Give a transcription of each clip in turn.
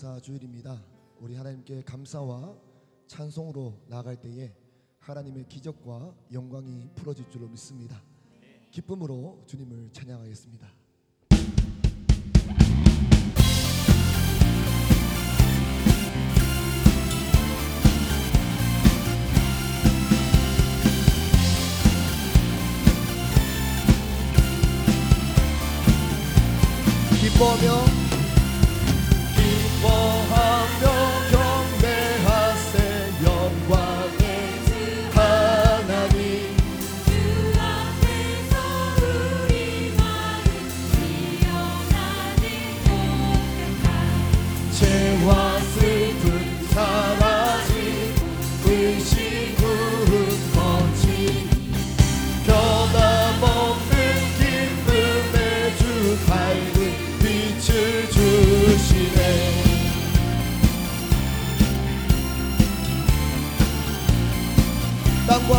감사주일입니다. 우리 하나님께 감사와 찬송으로 나아갈 때에 하나님의 기적과 영광이 풀어질 줄로 믿습니다. 기쁨으로 주님을 찬양하겠습니다. 기뻐하며 경배하세 영광의 하나님 주 앞에서 우리 마음 피어나는 고백할 죄와 슬픔 사라지고 의심 구름 거치니 변함없는 기쁨의 주 밝은 빛을 주시네. 땅과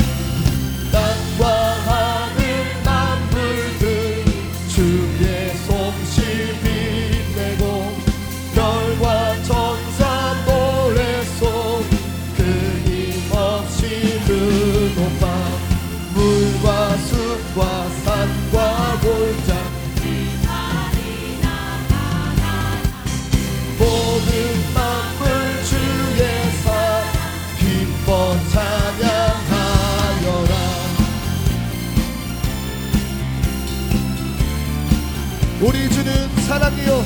하늘 만물들 주의 솜씨 빛내고 별과 천사 노래소리 끊임없이 흐높아 물과 숲과 산과 골장 모든 만물 주의 사 기뻐 찬양하여라. 우리 주는 사랑이요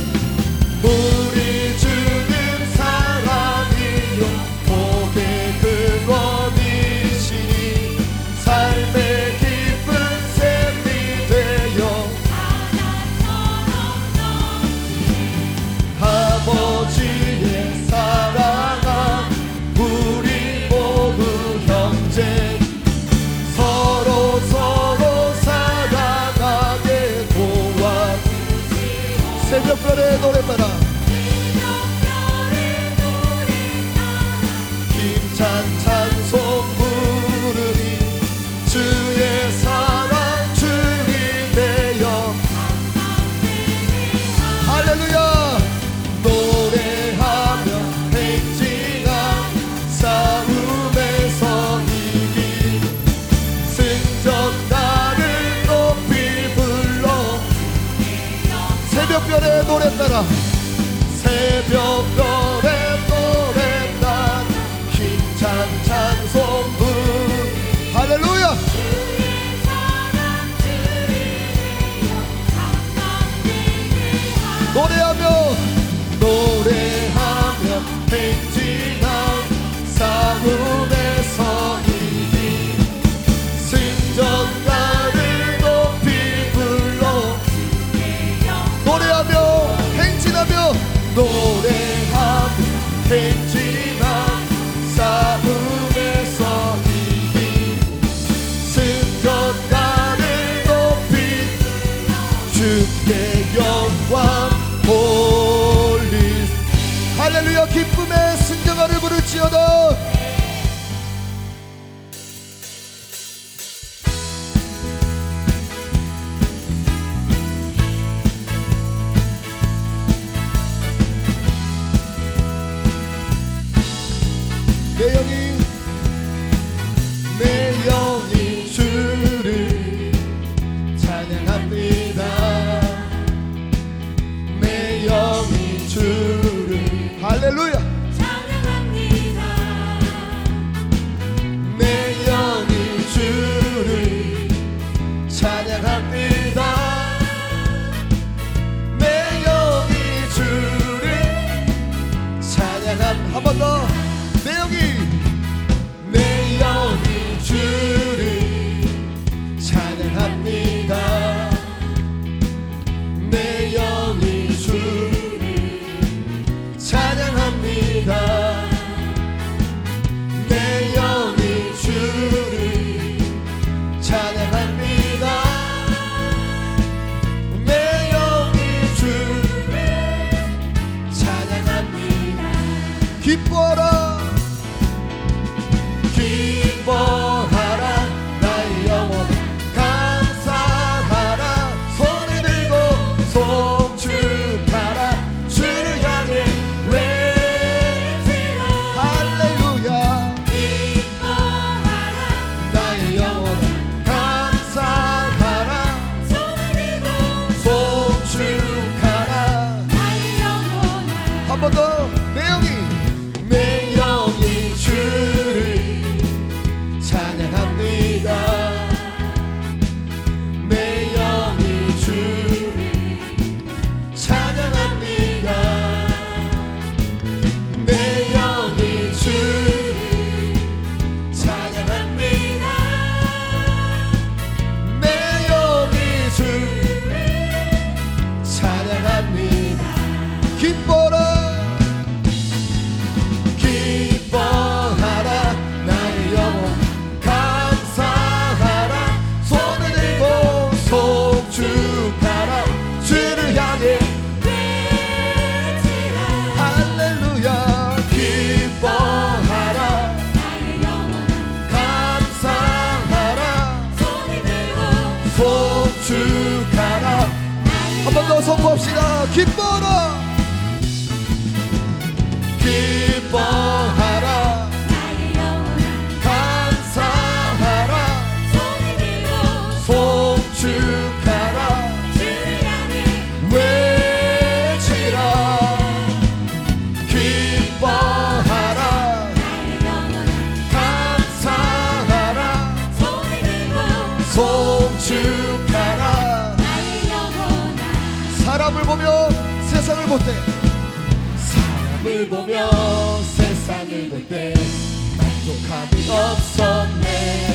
우리 주는 사랑이요 복의 근원이시니 삶의 깊은 샘이 되어 아버지의 사랑아 우리 모두 형제 서로 사랑하게 도와주시오. 새벽별의 노래 따라 힘찬 찬송 부르니 주의 사랑 주님 되어 할렐루야. 노래하며 행진한 싸움에서 이긴 승전가를 높이 불러 새벽별의 노래 따라 새벽별의 노래 따라 힘찬 찬송 부르 할렐루야. 노래하며 행진한 싸움에서 이긴 승전가를 높이 불러 노래하며 행진한 싸움에서 이긴 승전가를 높이 주께 영광 할렐루야. 기쁨의 승전가를 부를지어다. 내 영이 주를 찬양합니다. 내 영이 주를 할렐루야. 내 영이 주를 찬양합니다. 내 영이 주를 찬양합니다. 한 번 더. 내 영이 주를 찬양합니다. 내 영이 주를 찬양합니다. 내 영이 주를 찬양합니다. 내 영이 주를 찬양합니다. 기뻐하라. 기뻐하라 나의 영혼 감사하라 손을 들고 송축하라 주를 향해 한 번 더. 내 영이 주를 찬양합니다. 내 영이 주를 찬양합니다. 내 영이 주를 찬양합니다. 내 영이 주를 찬양합니다. 기뻐라 기뻐하라 나의 영혼 감사하라 손을 들고 송축하라 주를 향해 외치라 할렐루야 기뻐하라 나의 영혼 감사하라 손을 들고 송축하라 한 번 더 선포합시다. 기뻐라 기뻐하라 나의 영혼 감사하라 손을 들고 송축하라 주를 향해 외치라 기뻐하라 나의 영혼 감사하라 손을 들고 송축하라 나의 영혼아 사람을 보며 세상을 볼 때 사람을 보며 세상을 볼 때 만족함이 없었네.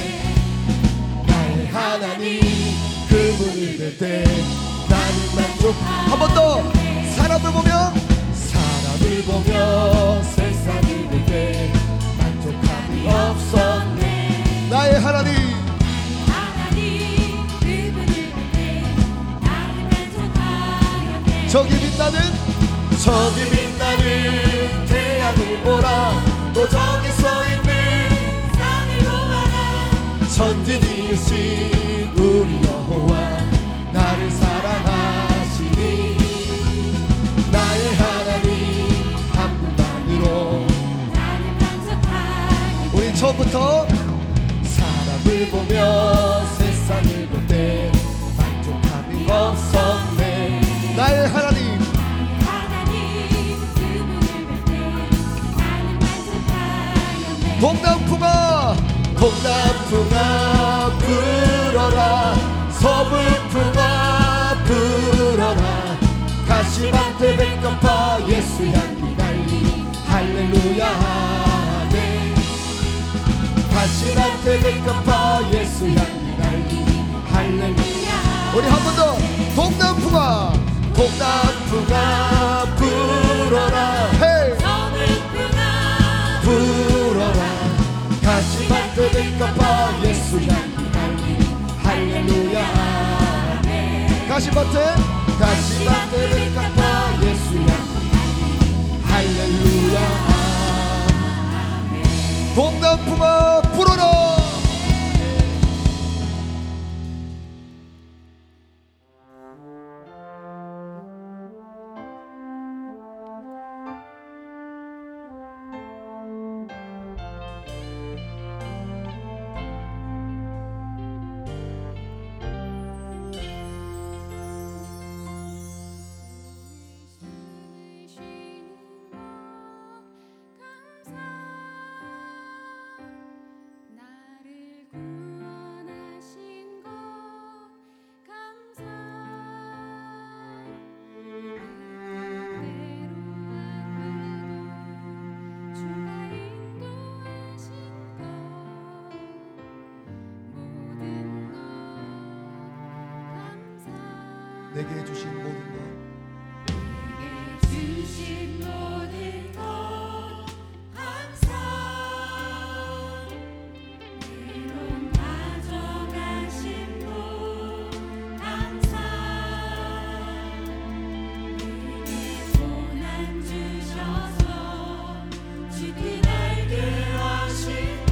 나의 하나님 그분을 볼 때 나는 만족. 한 번 더. 사람을 보며 세상을 볼 때 만족함이 없었네. 나의 하나님 하나님 그분을 볼 때 나는 만족하였네. 저기 빛나는 태양을 보라. 또 저기 서있는 산을 보아라 천지지으신 우리 여호와 나를 사랑하시니 나의 하나님 한 분만으로 나는 만족하였네. 우리 처음부터 사람을 보며 세상을 볼 때 만족함이 없었네. 나의 하나님 하나님 그분을 볼 때 나는 만족하였네. 동남풍아 불어라. 서불풍아 불어라. 가시밭에 백합화 예수 향기 달리 할렐루야 하네. 가시밭에 백합화 예수 향기 달리 할렐루야. 우리 한 번 더. 동남풍아 불어라. 헤이 서불풍아 불어라. 가시밭에 백합화 예수 향기 달리 할렐루야. 가시밭에 백합화 예수 향기 할렐루야. 동남풍아 불어라. 내게 주신 모든 것 주신 모든 것 감사 내론 가져가신 것 감사 내게 고난 주셔서 주께 알게 하신 것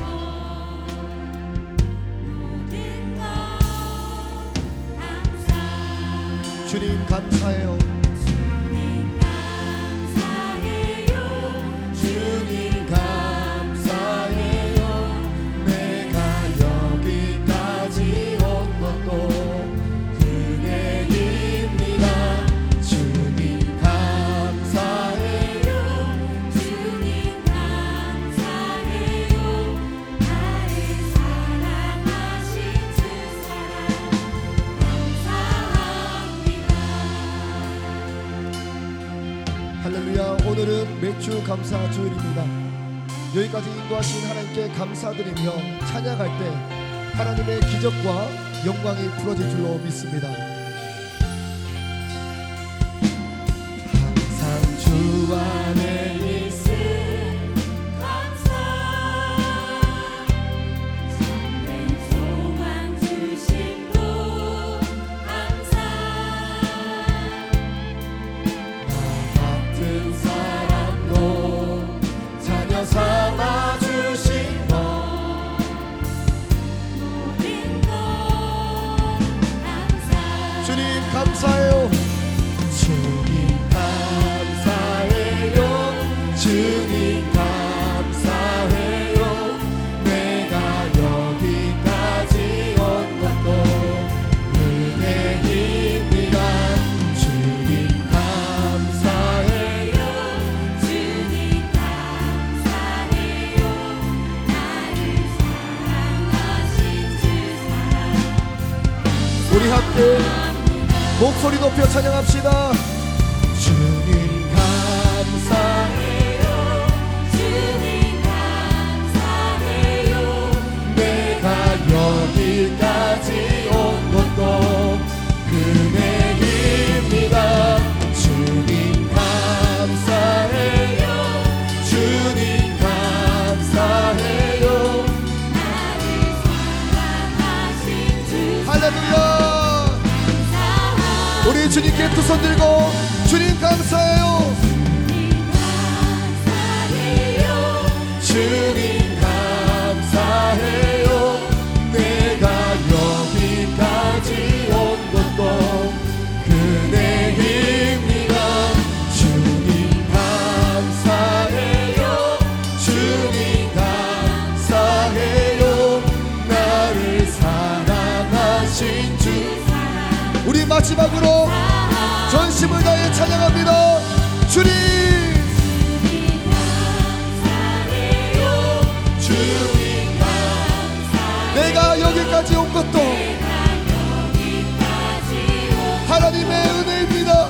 모든 것 감사 주님 감사해요. 주님 감사해요. 내가 여기까지 온 것도 은혜입니다. 주님 감사해요. 오늘은 매주 감사 주일입니다. 여기까지 인도하신 하나님께 감사드리며 찬양할 때 하나님의 기적과 영광이 풀어질 줄로 믿습니다. 항상 주 안에 있음 감사 참된 소망 주심도 감사 같은 사람도 자녀 삼아 주신 것 모든 것 감사 주님 감사해요. 주님 감사해요. 주님 감사해요. 내가 여기까지 온 것도 은혜입니다. 주님 감사해요. 주님 감사해요 나를 사랑하신 주 사랑 우리 함께 목소리 높여 찬양합시다. 주님 감사해요. 주님 감사해요 내가 여기까지 온 것도 은혜입니다. 주님 감사해요. 주님 감사해요. 나를 사랑하신 주 할렐루야. 우리 주님께 두 손 들고 주님 감사해요. 주님 감사해요. 내가 여기까지 온 것도 은혜입니다. 주님 감사해요. 주님 감사해요. 나를 사랑하신 주. 우리 마지막으로 전심을 다해 찬양합니다. 주님 주님 내가 여기까지 온 것도 하나님의 은혜입니다.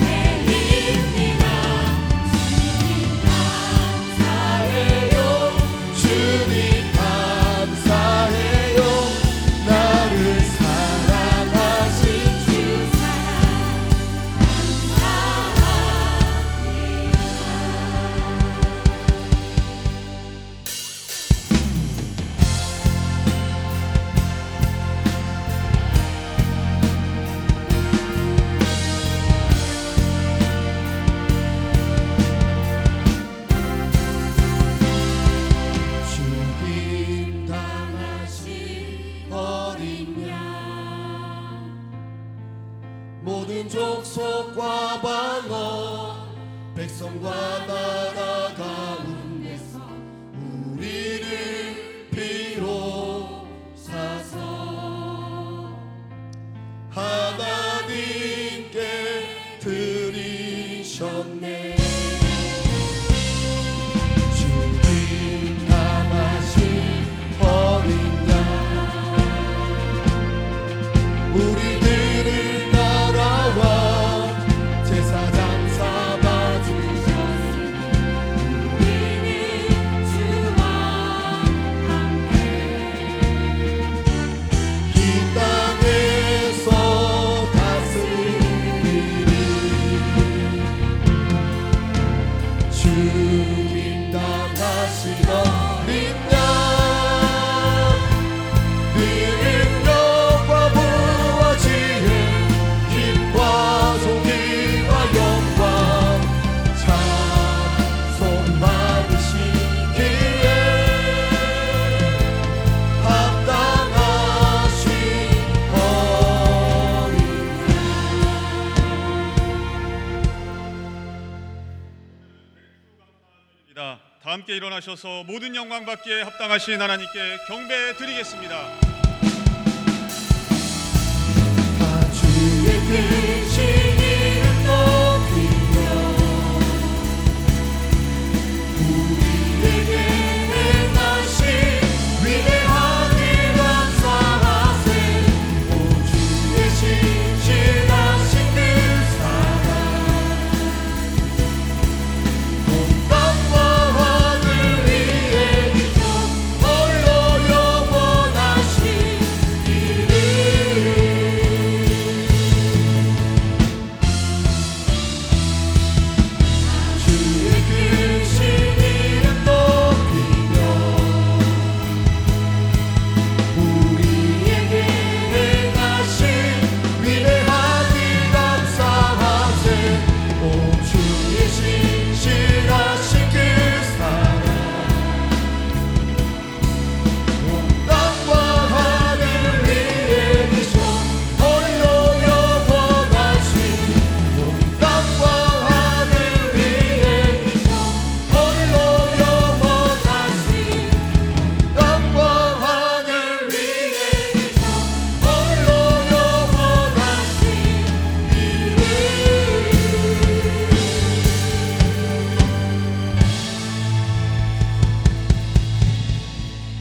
주님 감사해요. 나를 사랑하신 주. 죽임 당하신 어린 양 모든 족속과 방언 백성과 나라 가운데서 우리를 비로사서 하나님께 드리셨네. 주님 남하신 어린 양 우리들을 따라와 제사장 삼아주셨으니 우리는 주와 함께 이 땅에서 다스리리. 주님 당하신 어린 양 그 능력과 부와 지혜 힘과 존귀와 영광 찬송 받으시기에 합당하신 어린 다 함께 일어나셔서 모든 영광 받기에 합당하신 하나님께 경배 드리겠습니다. 다 주의 크신 이름 높이며 우리에게 행하신 위대한 일 감사하세. 오 주의 신실하신 그 사랑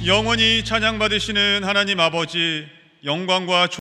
영원히 찬양받으시는 하나님 아버지, 영광과